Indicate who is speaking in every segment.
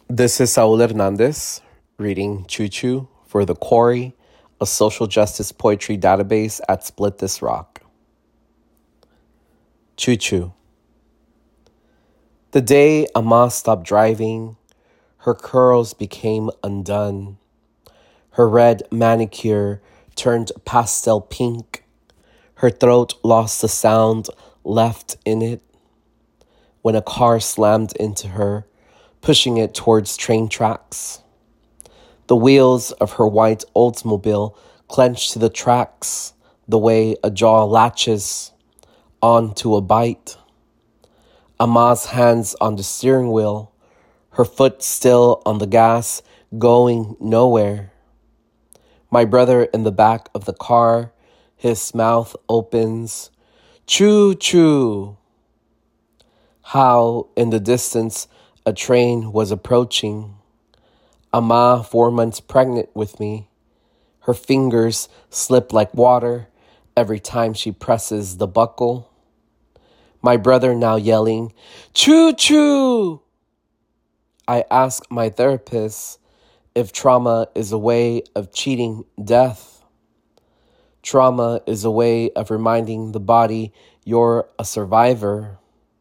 Speaker 1: This is Saul Hernandez reading Choo Choo for The Quarry, a social justice poetry database at Split This Rock. Choo Choo. The day Amma stopped driving, her curls became undone. Her red manicure turned pastel pink. Her throat lost the sound left in it when a car slammed into her, pushing it towards train tracks. The wheels of her white Oldsmobile clenched to the tracks the way a jaw latches onto a bite. Amma's hands on the steering wheel, her foot still on the gas, going nowhere. My brother in the back of the car, his mouth opens, choo choo. How, in the distance, a train was approaching. Amma, 4 months pregnant with me. Her fingers slip like water every time she presses the buckle. My brother now yelling, choo choo. I ask my therapist if trauma is a way of cheating death. Trauma is a way of reminding the body you're a survivor.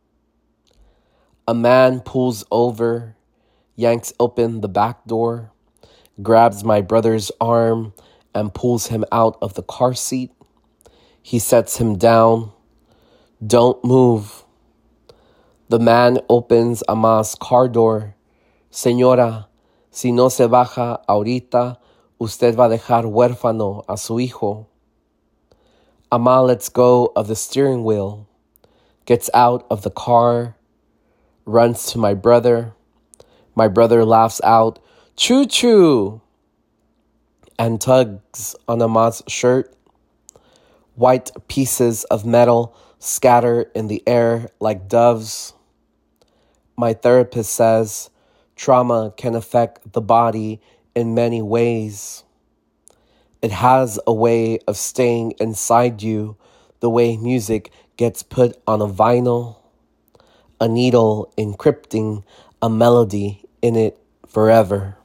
Speaker 1: A man pulls over, yanks open the back door, grabs my brother's arm and pulls him out of the car seat. He sets him down. Don't move. The man opens Amma's car door. Señora, si no se baja ahorita, usted va a dejar huérfano a su hijo. Amma lets go of the steering wheel, gets out of the car, runs to my brother. My brother laughs out, choo choo, and tugs on Amma's shirt. White pieces of metal scatter in the air like doves. My therapist says trauma can affect the body in many ways. It has a way of staying inside you the way music gets put on a vinyl, a needle encrypting a melody in it forever.